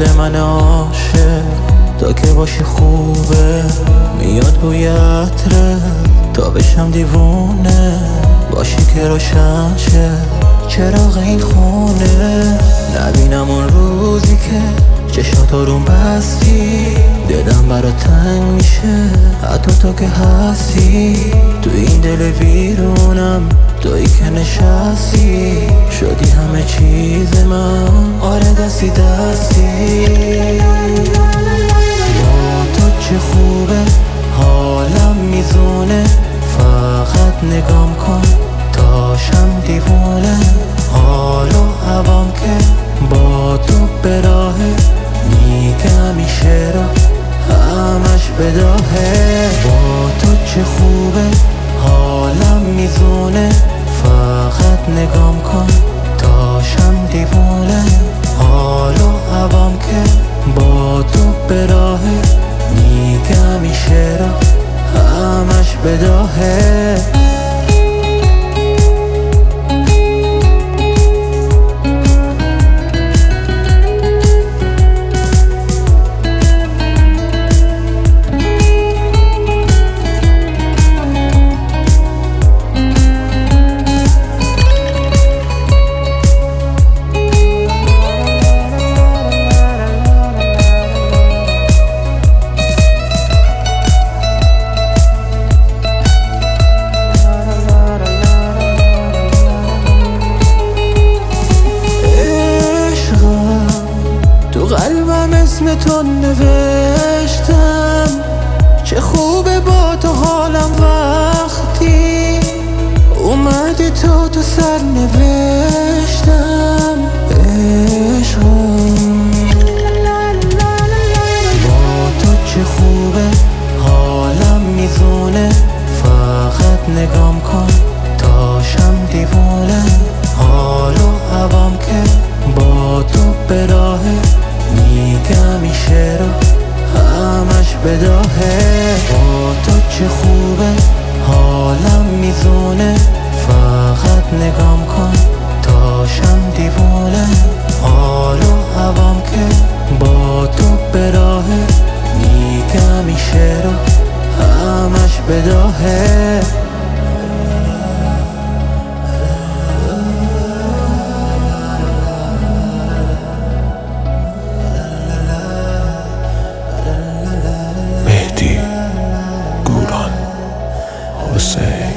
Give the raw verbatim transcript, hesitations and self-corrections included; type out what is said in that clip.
دل من عاشق تا که باشی خوبه، میاد بوی عطره تا بشم دیوونه، باشی که روشن شه چراغ این خونه، نبینم اون روزی که چشات آروم بستی، دلم برات تنگ میشه حتی تو که هستی، تو این دل ویرونم تویی که نشستی، شدی همه چیز من، آره دستی دستی. با تو چه خوبه حالم میزونه، فقط نگام کن تاشم دیوونه، حال و هوام که با تو به راهه، میگم این شعرها همش بداهه. با تو چه خوبه حالم میزونه، فقط نگام کن تاشم دیوونه، حال و هوام که با تو به راهه، میگم این شعرها همش بداهه. قلبم اسم تو نوشتم، چه خوبه با تو حالم وقتی اومدی تو تو سر نوشتم. عشقم با تو چه خوبه حالم میزونه، فقط نگام کن تاشم دیوونه، حال و هوام که با تو به راهه، میگم این شعرها همش بداهه. با تو چه خوبه حالم میزونه، فقط نگام کن تاشم دیوونه، حال و هوام که با تو به راهه، میگم این شعرها همش بداهه. مهدی گوران حسین